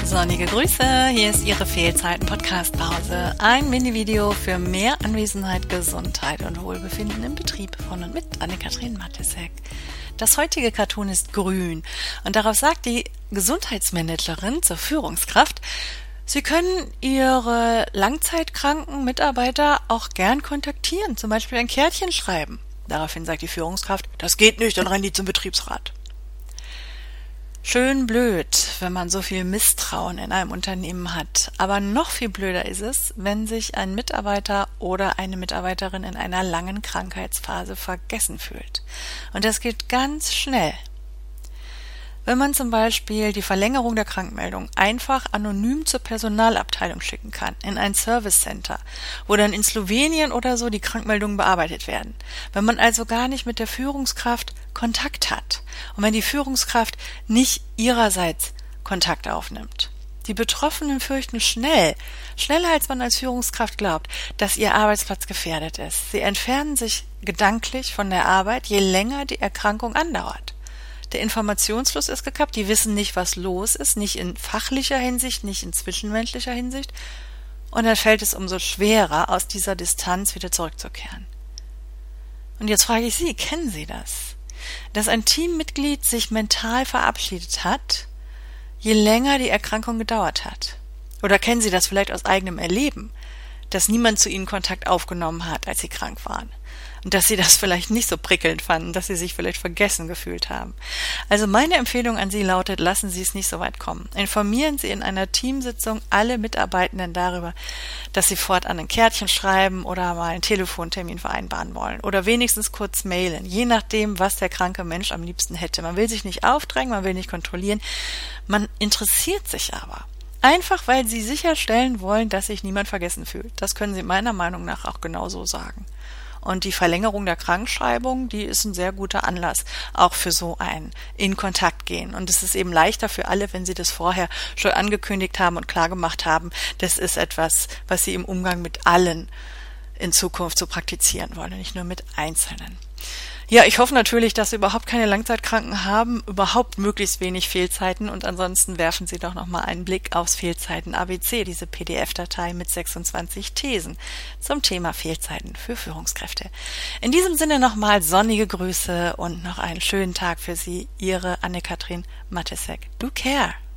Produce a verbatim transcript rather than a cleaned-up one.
Sonnige Grüße, hier ist Ihre Fehlzeiten-Podcast-Pause. Ein Mini-Video für mehr Anwesenheit, Gesundheit und Wohlbefinden im Betrieb von und mit Anne-Kathrin Matesek. Das heutige Cartoon ist grün und darauf sagt die Gesundheitsmanagerin zur Führungskraft, Sie können Ihre langzeitkranken Mitarbeiter auch gern kontaktieren, zum Beispiel ein Kärtchen schreiben. Daraufhin sagt die Führungskraft, das geht nicht, dann rennen die zum Betriebsrat. Schön blöd, wenn man so viel Misstrauen in einem Unternehmen hat. Aber noch viel blöder ist es, wenn sich ein Mitarbeiter oder eine Mitarbeiterin in einer langen Krankheitsphase vergessen fühlt. Und das geht ganz schnell. Wenn man zum Beispiel die Verlängerung der Krankmeldung einfach anonym zur Personalabteilung schicken kann, in ein Service Center, wo dann in Slowenien oder so die Krankmeldungen bearbeitet werden. Wenn man also gar nicht mit der Führungskraft Kontakt hat und wenn die Führungskraft nicht ihrerseits Kontakt aufnimmt. Die Betroffenen fürchten schnell, schneller als man als Führungskraft glaubt, dass ihr Arbeitsplatz gefährdet ist. Sie entfernen sich gedanklich von der Arbeit, je länger die Erkrankung andauert. Der Informationsfluss ist gekappt, die wissen nicht, was los ist, nicht in fachlicher Hinsicht, nicht in zwischenmenschlicher Hinsicht. Und dann fällt es umso schwerer, aus dieser Distanz wieder zurückzukehren. Und jetzt frage ich Sie, kennen Sie das? Dass ein Teammitglied sich mental verabschiedet hat, je länger die Erkrankung gedauert hat. Oder kennen Sie das vielleicht aus eigenem Erleben, dass niemand zu Ihnen Kontakt aufgenommen hat, als Sie krank waren? Und dass Sie das vielleicht nicht so prickelnd fanden, dass Sie sich vielleicht vergessen gefühlt haben. Also meine Empfehlung an Sie lautet, lassen Sie es nicht so weit kommen. Informieren Sie in einer Teamsitzung alle Mitarbeitenden darüber, dass Sie fortan ein Kärtchen schreiben oder mal einen Telefontermin vereinbaren wollen oder wenigstens kurz mailen, je nachdem, was der kranke Mensch am liebsten hätte. Man will sich nicht aufdrängen, man will nicht kontrollieren, man interessiert sich aber. Einfach, weil Sie sicherstellen wollen, dass sich niemand vergessen fühlt. Das können Sie meiner Meinung nach auch genauso sagen. Und die Verlängerung der Krankschreibung, die ist ein sehr guter Anlass, auch für so ein In-Kontakt gehen. Und es ist eben leichter für alle, wenn sie das vorher schon angekündigt haben und klargemacht haben, das ist etwas, was sie im Umgang mit allen in Zukunft so praktizieren wollen, nicht nur mit Einzelnen. Ja, ich hoffe natürlich, dass Sie überhaupt keine Langzeitkranken haben, überhaupt möglichst wenig Fehlzeiten und ansonsten werfen Sie doch nochmal einen Blick aufs Fehlzeiten-A B C, diese P D F-Datei mit sechsundzwanzig Thesen zum Thema Fehlzeiten für Führungskräfte. In diesem Sinne nochmal sonnige Grüße und noch einen schönen Tag für Sie, Ihre Anne-Kathrin Matesek. Do care!